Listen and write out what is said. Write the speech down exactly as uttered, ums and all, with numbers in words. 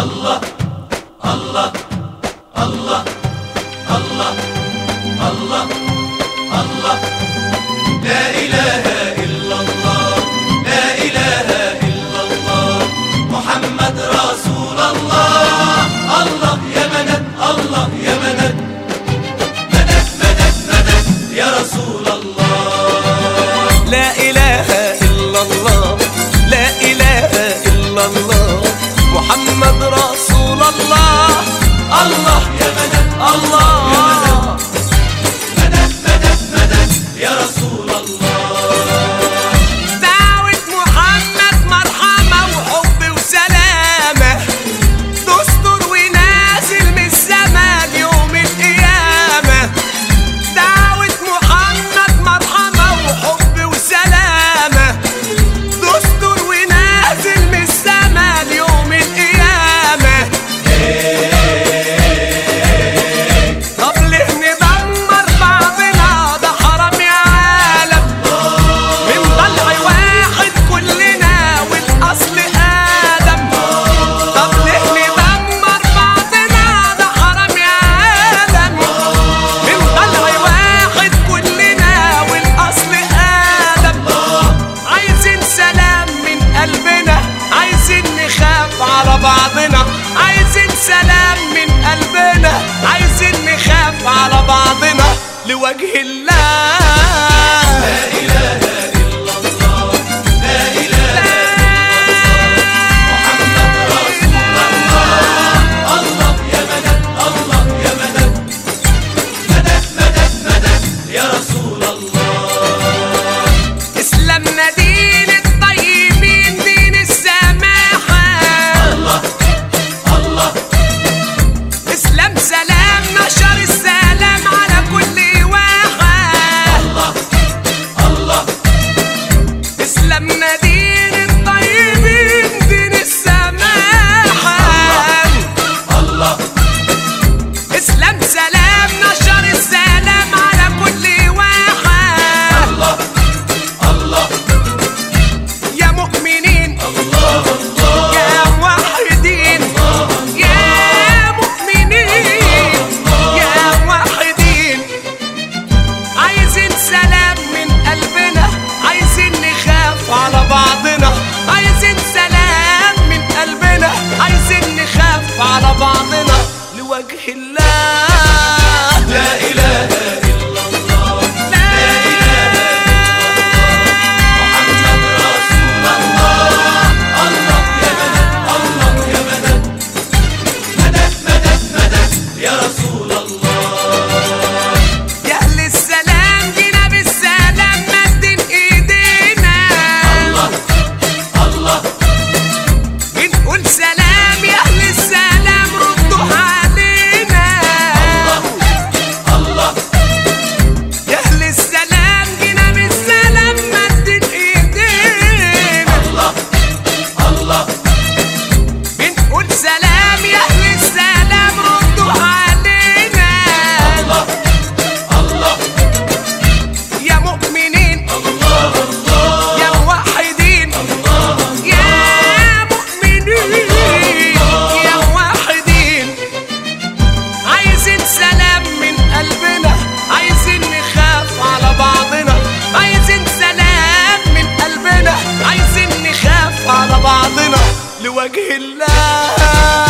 الله الله الله الله الله الله لا إله إلا الله لا إله إلا الله محمد رسول الله الله يا مدد الله يا مدد مدد مدد مدد يا رسول الله لا إله إلا الله لا إله إلا الله محمد رسول الله الله يا مدد الله يا مدد مدد مدد مدد يا رسول الله دعوة محمد مرحمة وحب وسلامة دستور ونازل من السما ليوم القيامة دعوة محمد مرحمة وحب وسلامة دستور ونازل من السما ليوم القيامة طب ليه ندمر بعضنا ده حرام يا عالم من ضلع واحد كلنا والاصل ادم طب ليه ندمر بعضنا ده حرام يا عالم من ضلع واحد كلنا والاصل ادم عايزين سلام من قلبنا عايزين نخاف على بعضنا عايزين سلام من قلبنا عايزين نخاف على بعضنا لوجه الله لا إله إلا الله لا إله محمد رسول الله الله يا مدد الله يا مدد مدد مدد مدد يا رسول الله اسلامنا دين الطيبين دين السماحة الله الله اسلام سلام نشر السلام على كل واحد الله الله اسلامنا دين الطيبين دين السماحة الله اسلام سلام نشر السلام على كل واحد الله الله يا مؤمنين الله الله يا موحدين يا مؤمنين يا موحدين عايزين سلام من قلبنا عايزين نخاف على بعضنا عايزين سلام من قلبنا عايزين نخاف على بعضنا لوجه الله لا إله إلا الله لا محمد رسول الله الله يا مدد الله يا مدد مدد مدد مدد يا رسول الله يا أهل السلام جينا بالسلام مدين ايدينا الله الله بنقول سلام يا أهل السلام ردوا علينا الله يا أهل السلام جينا بالسلام مدين ايدينا الله الله بنقول سلام يا أهل السلام ردوا علينا الله الله يا مؤمنين الله الله يا موحدين يا مؤمنين يا موحدين عايزين سلام من قلبنا عايزين نخاف على بعضنا عايزين سلام من قلبنا عايزين نخاف على بعضنا لوجه الله